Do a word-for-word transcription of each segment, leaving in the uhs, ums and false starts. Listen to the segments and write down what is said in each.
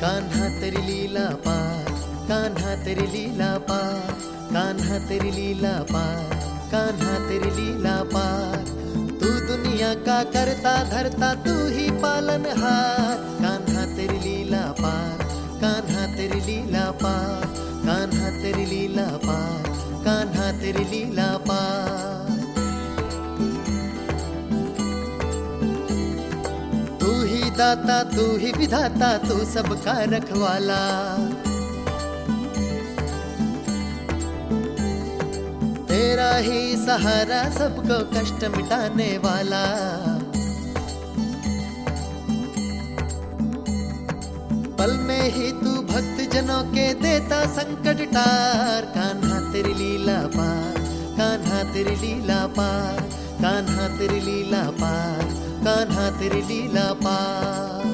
कान्हा तेरी लीला पार, कान्हा तेरी लीला पार, कान्हा तेरी लीला पार, कान्हा तेरी लीला पार। तू दुनिया का करता धरता तू ही पालनहार, कान्हा तेरी लीला पार, कान्हा तेरी लीला पार, कान्हा तेरी लीला पार, कान्हा तेरी लीला पार। तू ही दाता तू ही विधाता तू सबका रखवाला, तेरा ही सहारा सबको कष्ट मिटाने वाला। पल में ही तू भक्त जनों के देता संकट टार, कान्हा तेरी लीला पार, कान्हा तेरी लीला पार, कान्हा तेरी लीला पार, कान्हा तेरी लीला पार।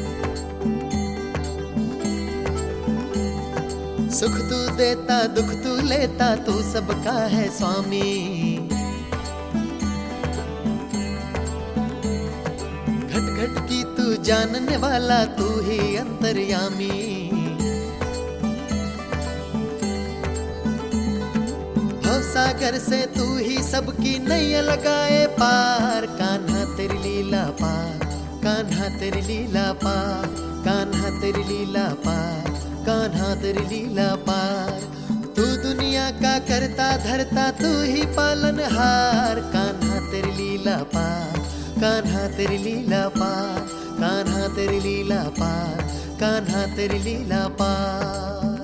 सुख तू देता दुख तू लेता तू सबका है स्वामी, घट घट की तू जानने वाला तू ही अंतर्यामी। भवसागर से तू ही सबकी नैया लगाए पार, कान्हा तेरी लीला पार, कान्हा तेरी लीला पार, कान्हा तेरी लीला पार, कान्हा तेरी लीला पार। तू दुनिया का करता धरता तू ही पालनहार, कान्हा तेरी लीला पार, कान्हा तेरी लीला पार, कान्हा तेरी लीला पार, कान्हा तेरी लीला पार।